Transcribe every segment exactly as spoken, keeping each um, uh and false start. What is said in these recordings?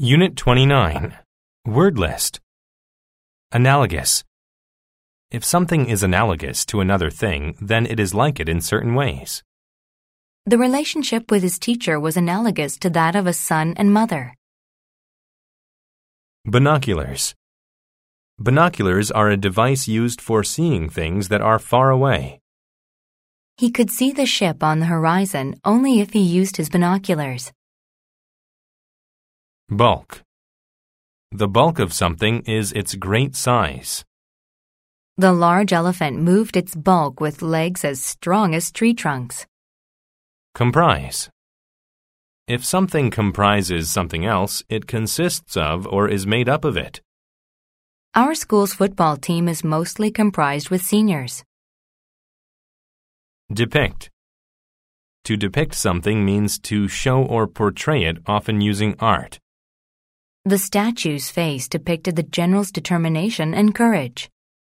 Unit twenty-nine. Word list. Analogous. If something is analogous to another thing, then it is like it in certain ways. The relationship with his teacher was analogous to that of a son and mother. Binoculars. Binoculars are a device used for seeing things that are far away. He could see the ship on the horizon only if he used his binoculars. Bulk. The bulk of something is its great size. The large elephant moved its bulk with legs as strong as tree trunks. Comprise. If something comprises something else, it consists of or is made up of it. Our school's football team is mostly comprised with seniors. Depict. To depict something means to show or portray it, often using art. The statue's face depicted the general's determination and courage.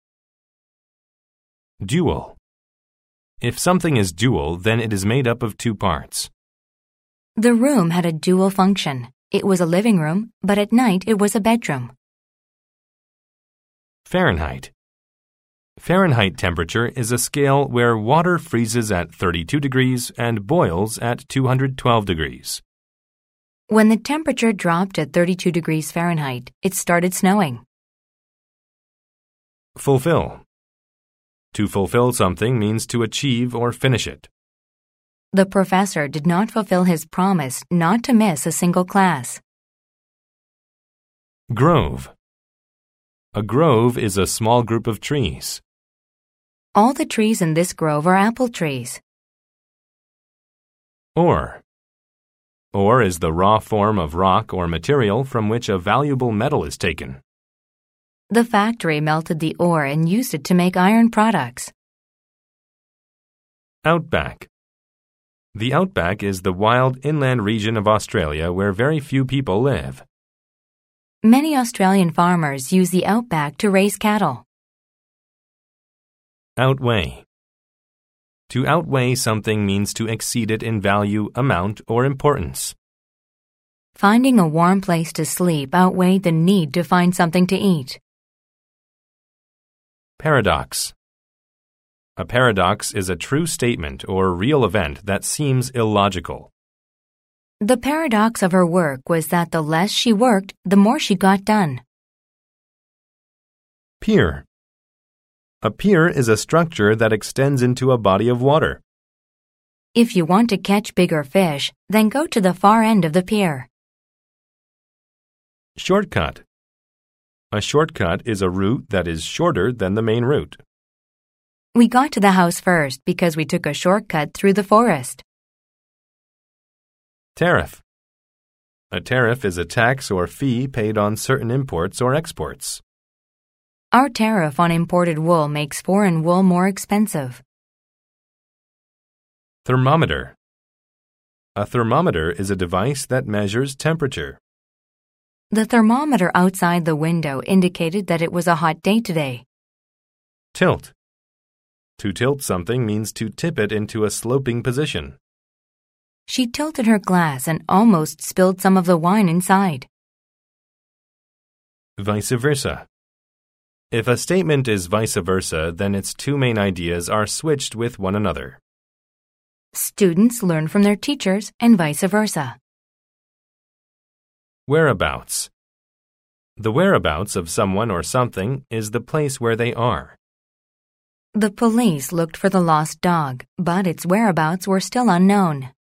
Dual. If something is dual, then it is made up of two parts. The room had a dual function. It was a living room, but at night it was a bedroom. Fahrenheit. Fahrenheit temperature is a scale where water freezes at thirty-two degrees and boils at two hundred twelve degrees. When the temperature dropped at thirty-two degrees Fahrenheit, it started snowing. Fulfill. To fulfill something means to achieve or finish it. The professor did not fulfill his promise not to miss a single class. Grove. A grove is a small group of trees. All the trees in this grove are apple trees. Ore. Ore is the raw form of rock or material from which a valuable metal is taken. The factory melted the ore and used it to make iron products. Outback. The outback is the wild inland region of Australia where very few people live. Many Australian farmers use the outback to raise cattle. Outweigh. To outweigh something means to exceed it in value, amount, or importance. Finding a warm place to sleep outweighed the need to find something to eat. Paradox. A paradox is a true statement or real event that seems illogical. The paradox of her work was that the less she worked, the more she got done. Pier. A pier is a structure that extends into a body of water. If you want to catch bigger fish, then go to the far end of the pier. Shortcut. A shortcut is a route that is shorter than the main route. We got to the house first because we took a shortcut through the forest. Tariff. A tariff is a tax or fee paid on certain imports or exports. Our tariff on imported wool makes foreign wool more expensive. Thermometer. A thermometer is a device that measures temperature. The thermometer outside the window indicated that it was a hot day today. Tilt. To tilt something means to tip it into a sloping position. She tilted her glass and almost spilled some of the wine inside. Vice versa. If a statement is vice versa, then its two main ideas are switched with one another. Students learn from their teachers and vice versa. Whereabouts. The whereabouts of someone or something is the place where they are. The police looked for the lost dog, but its whereabouts were still unknown.